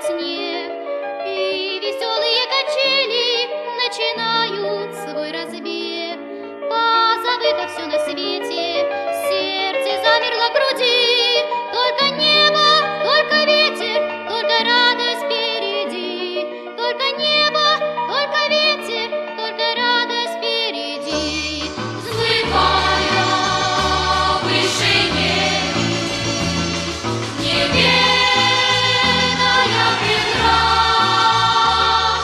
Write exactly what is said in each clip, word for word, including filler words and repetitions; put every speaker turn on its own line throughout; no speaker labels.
снег, и веселые качели начинают свой разбег. Позабыто все на свете, сердце замерло в груди, только небо, только ветер, только радость впереди, только небо, только ветер, только радость впереди. Взмывая выше неба, неведомая преграда,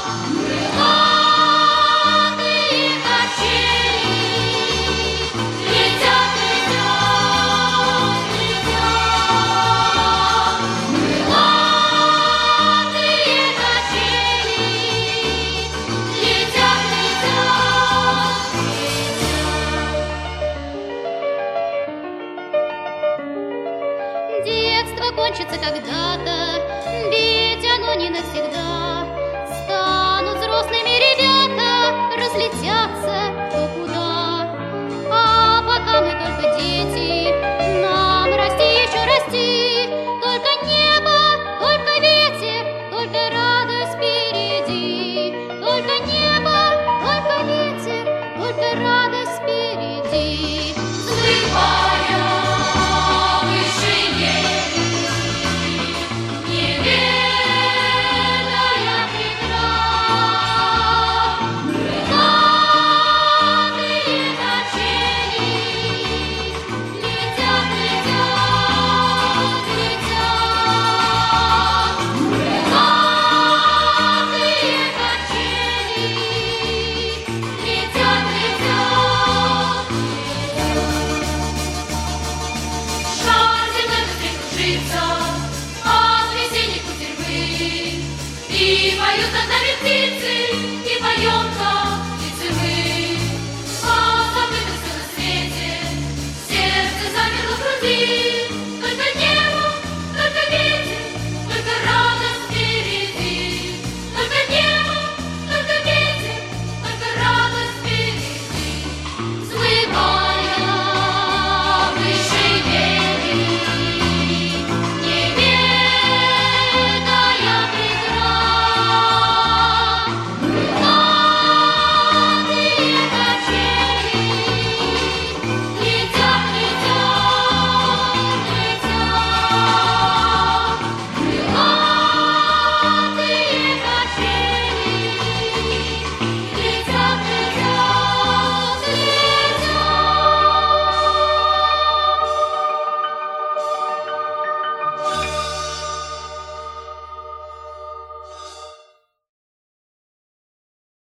крылатые качели летят, летят, летят. Крылатые качели летят, летят, летят. Детство кончится когда-то, ведь оно не навсегда.